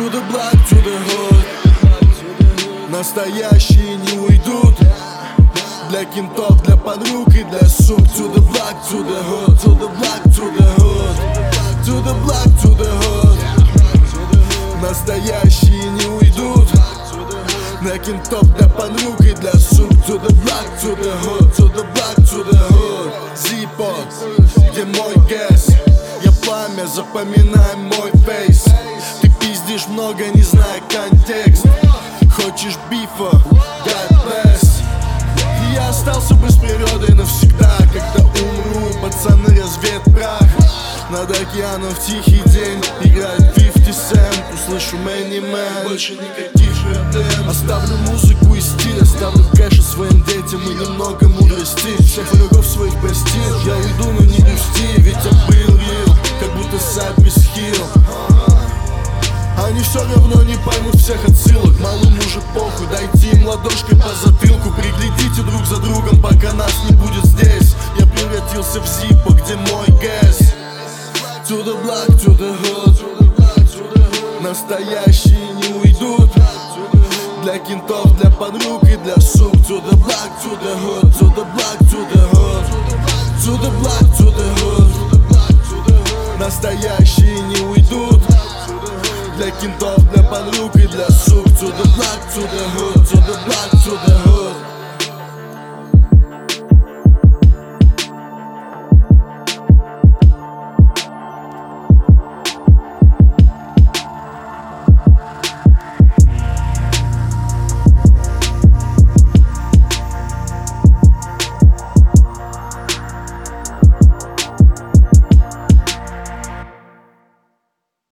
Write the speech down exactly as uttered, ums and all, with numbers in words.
To the block, to the hood. Настоящие не уйдут. Для кентов, для подруг и для сук. To the block, to the hood. To the block, to the hood. To the block, to the hood. Настоящие не уйдут. Для кентов, для подруг и для сук. To the block, to the hood. To the block, to the hood. Zippo, где мой гэс? Я пламя, запоминай мой фейс. Ты пиздишь много, не зная контекст. Хочешь бифа? God bless. Я остался бы с природой навсегда. Когда умру, пацаны развеют прах. Над океаном в тихий день играет фифти сент. Услышу Many Man, больше никаких проблем. Оставлю музыку и стиль, оставлю кэша своим детям и немного мудрости. Всех врагов своих простил. Я уйду, но не грусти, ведь я был real, как будто Cypress Hill. Они все равно не поймут всех отсылок. Малым уже похуй, дайте им ладошкой по затылку. Приглядите друг за другом, пока нас не будет здесь. Я превратился в Zippo, где мой гэс. To the block, to the hood. Настоящие не уйдут. Для кентов, для подруг и для сук. To the block, to the hood. To the block, to the hood. To the block, to the hood. Настоящие не уйдут. Для кентов, для подруг и для сук. To the block, to the hood. To the block, to the hood.